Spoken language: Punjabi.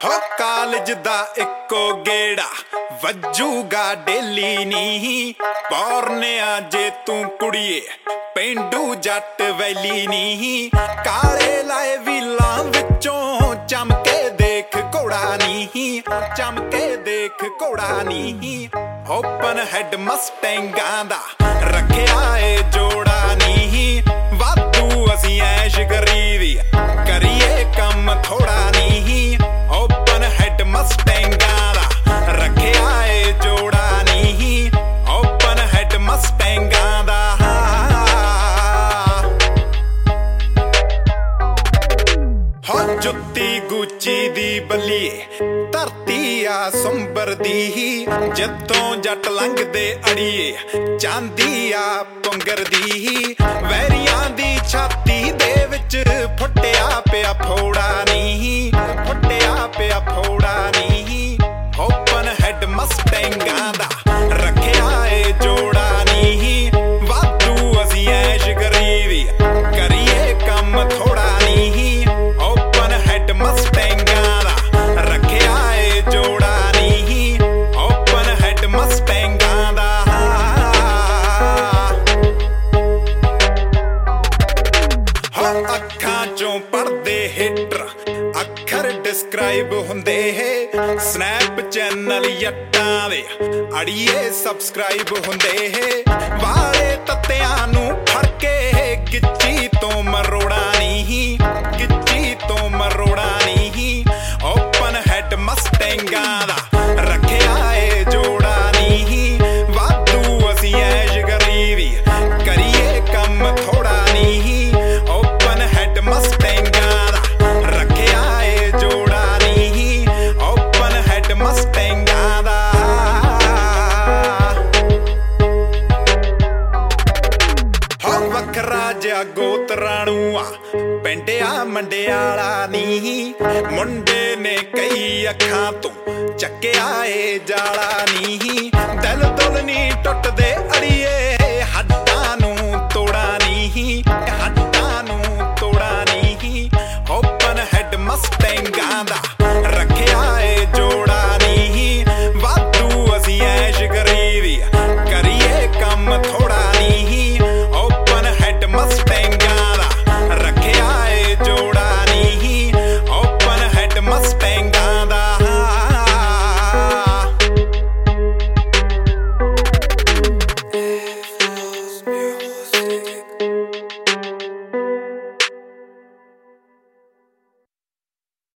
ਹੋ ਕਾਲਜ ਦਾ ਇੱਕੋ ਗੇੜਾ ਵੱਜੂਗਾ ਡੇਲੀ ਨੀ ਪੌਰਨਿਆ ਜੇ ਤੂੰ ਕੁੜੀਏ ਪੇਂਡੂ ਜੱਟ ਵੈਲੀ ਨੀ ਕਾਲੇ ਲਾਏ ਵੀਲਾਂ ਵਿੱਚੋਂ ਚਮਕੇ ਦੇਖ ਘੋੜਾ ਨੀ ਚਮਕੇ ਦੇਖ ਘੋੜਾ ਨੀ ਓਪਨ ਹੈਡ ਮਸਟੈਂਗਾਂ ਦਾ ਰੱਖਿਆ ਏ ਜੋੜਾ ਨੀ ਵਾਧੂ ਅਸੀਂ ਐਸ਼ ਕਰੀਦੀ ਕਰੀਏ ਕੰਮ ਥੋੜਾ ਨੀ ਓਪਨ ਹੈਡ ਮਸਟੈਂਗਾਂ ਦਾ ਰੱਖਿਆ ਏ ਜੋੜਾ ਨੀ ਓਪਨ ਹੈਡ ਮਸਟੈਂਗਾਂ ਦਾ ਹੋ ਜੁੱਤੀ ਗੁੱਚੀ ਦੀ ਬੱਲੀਏ ਧਰਤੀ ਆ ਸੁੰਬਰ ਦੀ ਜਿੱਤੋਂ ਜੱਟ ਲੰਘਦੇ ਅੜੀਏ ਚਾਂਦੀ ਆ ਪੁੰਗਰ ਦੀ ਵੈਰੀਆਂ ਦੀ ਛਾਤੀ ਦੇ ਵਿੱਚ ਫੁੱਟਿਆ ਪਿਆ ਫੋੜਾ ਨੀ ਫੁੱਟਿਆ ਪਿਆ ਫੋੜਾ ਨੀ ਓਪਨ ਹੈਡ ਮਸਟੈਂਗਾਂ ਦਾ ਰੱਖਿਆ ਏ ਜੋੜਾ ਨੀ ਵਾਧੂ ਅਸੀਂ ਐਸ਼ ਕਰੀਦੀ ਕਰੀਏ ਕੰਮ ਥੋੜਾ ਨੀ ਓਪਨ ਹੈਡ ਮਸਟੈਂਗਾਂ ਦਾ ਰੱਖਿਆ ਏ ਜੋੜਾ ਨੀ ਓਪਨ ਹੈਡ ਮਸਟੈਂਗਾਂ ਦਾ ਅੱਖਾਂ ਚੋਂ ਪੜਦੇ ਹਿੱਟਰ ਅੱਖਰ ਡਿਸਕ੍ਰਾਈਬ ਹੁੰਦੇ ਹੈ ਸਨੈਪ ਚੈਨਲ ਜੱਟਾਂ ਦੇ ਅੜੀਏ ਸਬਸਕ੍ਰਾਈਬ ਹੁੰਦੇ ਹੈ ਵਾਲੇ ਤੱਤਿਆਂ ਨੂੰ ਫੜ ਕੇ ਗਿੱਚੀ ਤੋਂ ਮਰੋੜਾ ਨਹੀਂ ਗਿੱਚੀ ਤੋਂ ਮਰੋੜਾ ਨਹੀਂ ਓਪਨ ਹੈਡ ਮਸਟੈਂਗਾਂ ਦਾ ਰੱਖਿਆ ਏ ਜੋੜਾ ਨਹੀਂ ਵਾਧੂ ਅਸੀਂ ਐਸ਼ ਕਰੀਦੀ ਕਰੀਏ ਕੰਮ ਥੋੜਾ ਨਹੀਂ ਓਪਨ ਹੈਡ ਮਸਟੈਂਗਾਂ ਦਾ ਰੱਖਿਆ ਏ ਜੋੜਾ ਨਹੀਂ ਓਪਨ ਹੈਡ ਮਸਟੈਂਗਾਂ ਦਾ ਹੋ ਵੱਖਰਾ ਜਿਹਾ ਗੋਤਰਾਣੂ ਆ ਪਿੰਡਿਆ ਮੰਡਿਆਲਾ ਨੀ ਮੁੰਡੇ ਨੇ ਕਈ ਅੱਖਾਂ ਤੋਂ ਚੱਕਿਆ ਏ ਜਾਲਾ ਨੀ ਦਿਲ ਦੁਲ ਨੀ ਟੁੱਟਦੇ ਅੜੀ